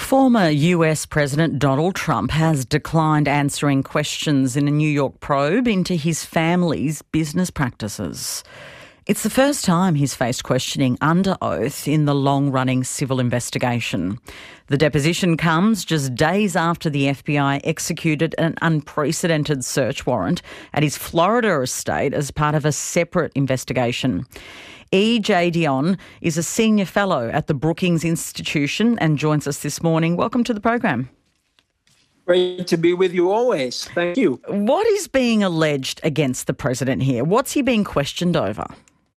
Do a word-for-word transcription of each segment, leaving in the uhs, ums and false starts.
Former U S President Donald Trump has declined answering questions in a New York probe into his family's business practices. It's the first time he's faced questioning under oath in the long-running civil investigation. The deposition comes just days after the F B I executed an unprecedented search warrant at his Florida estate as part of a separate investigation. E. J. Dionne is a senior fellow at the Brookings Institution and joins us this morning. Welcome to the program. Great to be with you always. Thank you. What is being alleged against the president here? What's he being questioned over?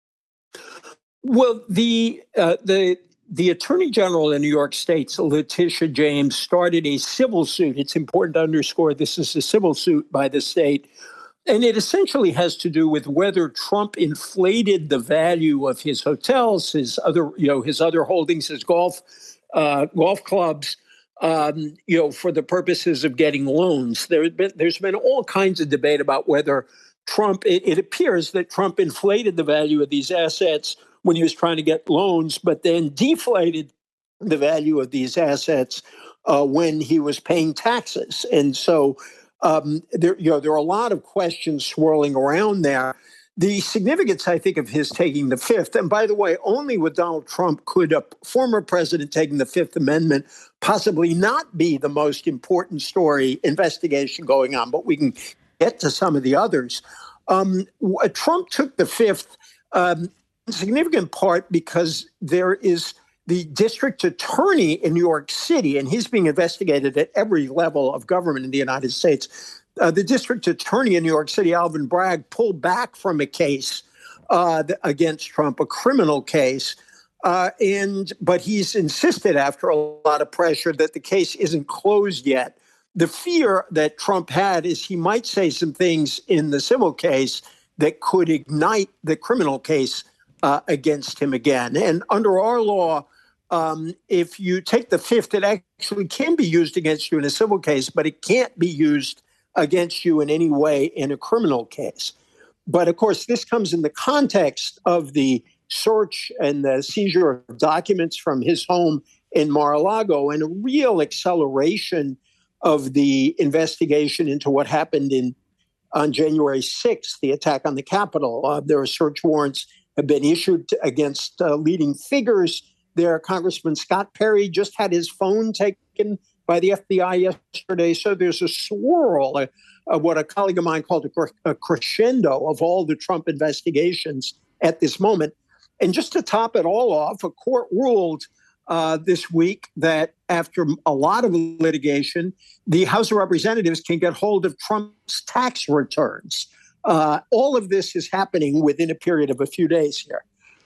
Well, the uh, the the Attorney General in New York State, Letitia James, started a civil suit. It's important to underscore this is a civil suit by the state. And it essentially has to do with whether Trump inflated the value of his hotels, his other, you know, his other holdings, his golf, uh, golf clubs, um, you know, for the purposes of getting loans. There's been there's been all kinds of debate about whether Trump. It, it appears that Trump inflated the value of these assets when he was trying to get loans, but then deflated the value of these assets uh, when he was paying taxes, and so. Um, there, you know, there are a lot of questions swirling around there. The significance, I think, of his taking the Fifth, and by the way, only with Donald Trump could a former president taking the Fifth Amendment possibly not be the most important story investigation going on, but we can get to some of the others. Um, Trump took the Fifth um, in significant part because there is the district attorney in New York City, and he's being investigated at every level of government in the United States. Uh, the district attorney in New York City, Alvin Bragg, pulled back from a case uh, against Trump, a criminal case. Uh, and but he's insisted after a lot of pressure that the case isn't closed yet. The fear that Trump had is he might say some things in the civil case that could ignite the criminal case uh, against him again. And under our law, Um, if you take the Fifth, it actually can be used against you in a civil case, but it can't be used against you in any way in a criminal case. But of course, this comes in the context of the search and the seizure of documents from his home in Mar-a-Lago and a real acceleration of the investigation into what happened in on January sixth, the attack on the Capitol. Uh, there are search warrants have been issued against uh, leading figures there. Congressman Scott Perry just had his phone taken by the F B I yesterday. So there's a swirl of, of what a colleague of mine called a, a crescendo of all the Trump investigations at this moment. And just to top it all off, a court ruled uh, this week that after a lot of litigation, the House of Representatives can get hold of Trump's tax returns. Uh, all of this is happening within a period of a few days here.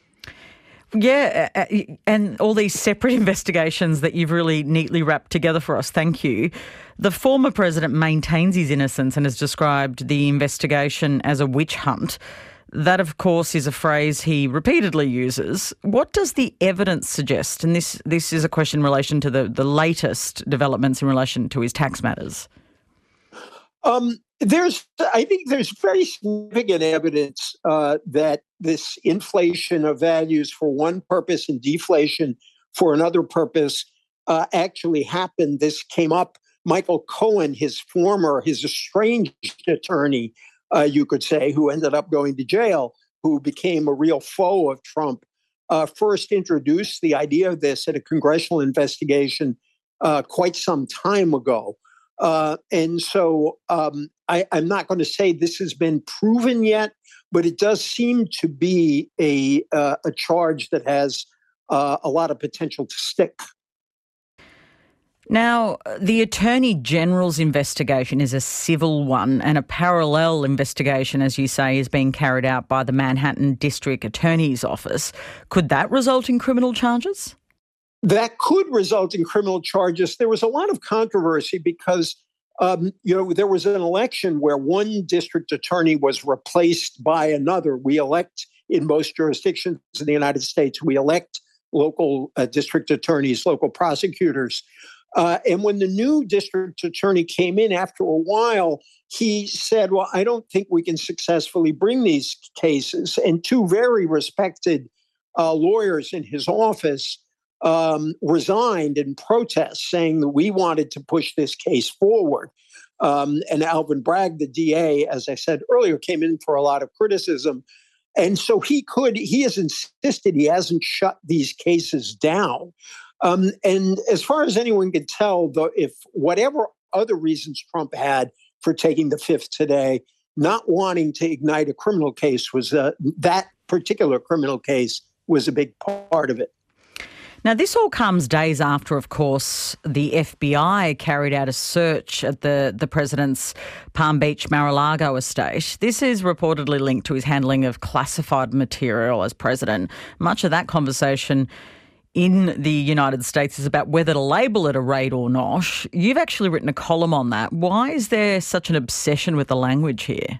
Yeah, and all these separate investigations that you've really neatly wrapped together for us. Thank you. The former president maintains his innocence and has described the investigation as a witch hunt. That, of course, is a phrase he repeatedly uses. What does the evidence suggest? And this this is a question in relation to the, the latest developments in relation to his tax matters. Um, there's, I think there's very significant evidence uh, that this inflation of values for one purpose and deflation for another purpose uh, actually happened. This came up. Michael Cohen, his former, his estranged attorney, uh, you could say, who ended up going to jail, who became a real foe of Trump, uh, first introduced the idea of this at a congressional investigation uh, quite some time ago. Uh, and so um, I, I'm not going to say this has been proven yet, but it does seem to be a uh, a charge that has uh, a lot of potential to stick. Now, the Attorney General's investigation is a civil one, and a parallel investigation, as you say, is being carried out by the Manhattan District Attorney's Office. Could that result in criminal charges? That could result in criminal charges. There was a lot of controversy because, um, you know, there was an election where one district attorney was replaced by another. We elect in most jurisdictions in the United States, we elect local uh, district attorneys, local prosecutors. Uh, and when the new district attorney came in after a while, he said, well, I don't think we can successfully bring these cases. And two very respected uh, lawyers in his office um, resigned in protest, saying that we wanted to push this case forward. Um, and Alvin Bragg, the D A, as I said earlier, came in for a lot of criticism. And so he could, he has insisted he hasn't shut these cases down. Um, and as far as anyone can tell, though, if whatever other reasons Trump had for taking the fifth today, not wanting to ignite a criminal case was uh, that particular criminal case was a big part of it. Now, this all comes days after, of course, the F B I carried out a search at the, the president's Palm Beach Mar-a-Lago estate. This is reportedly linked to his handling of classified material as president. Much of that conversation in the United States is about whether to label it a raid or not. You've actually written a column on that. Why is there such an obsession with the language here?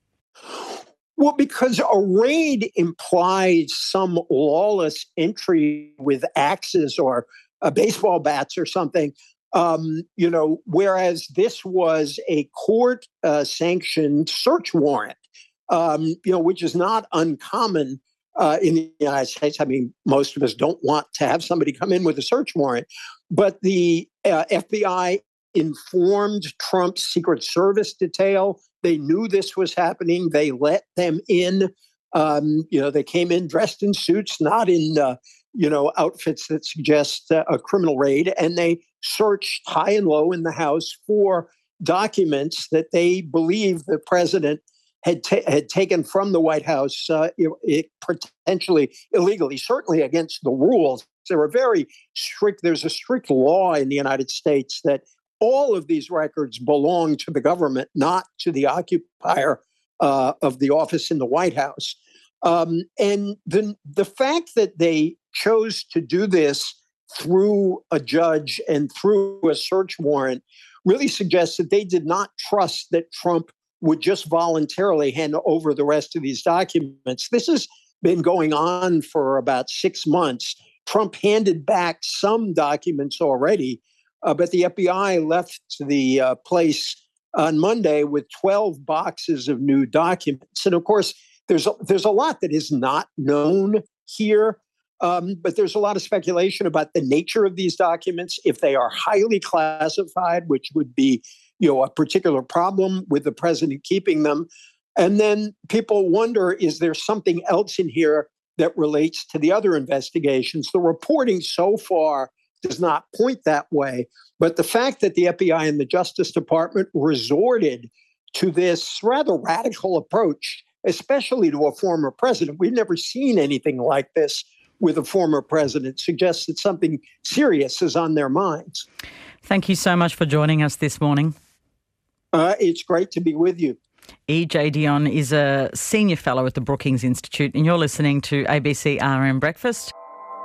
Well, because a raid implies some lawless entry with axes or uh, baseball bats or something, um, you know, whereas this was a court-sanctioned uh, search warrant, um, you know, which is not uncommon uh, in the United States. I mean, most of us don't want to have somebody come in with a search warrant, but the uh, F B I informed Trump's Secret Service detail. They knew this was happening. They let them in. Um, you know, they came in dressed in suits, not in, uh, you know, outfits that suggest uh, a criminal raid. And they searched high and low in the House for documents that they believe the president had ta- had taken from the White House, uh, it, it potentially illegally, certainly against the rules. There were very strict. There's a strict law in the United States that all of these records belong to the government, not to the occupier uh, of the office in the White House. Um, and the, the fact that they chose to do this through a judge and through a search warrant really suggests that they did not trust that Trump would just voluntarily hand over the rest of these documents. This has been going on for about six months. Trump handed back some documents already, Uh, but the F B I left the uh, place on Monday with twelve boxes of new documents. And of course, there's a, there's a lot that is not known here, um, but there's a lot of speculation about the nature of these documents, if they are highly classified, which would be, you know, a particular problem with the president keeping them. And then people wonder, is there something else in here that relates to the other investigations? The reporting so far does not point that way. But the fact that the F B I and the Justice Department resorted to this rather radical approach, especially to a former president, we've never seen anything like this with a former president, suggests that something serious is on their minds. Thank you so much for joining us this morning. Uh, it's great to be with you. E J Dionne is a senior fellow at the Brookings Institute, and you're listening to A B C R N Breakfast.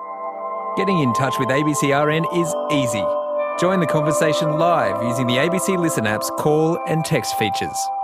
Getting in touch with A B C R N is easy. Join the conversation live using the A B C Listen app's call and text features.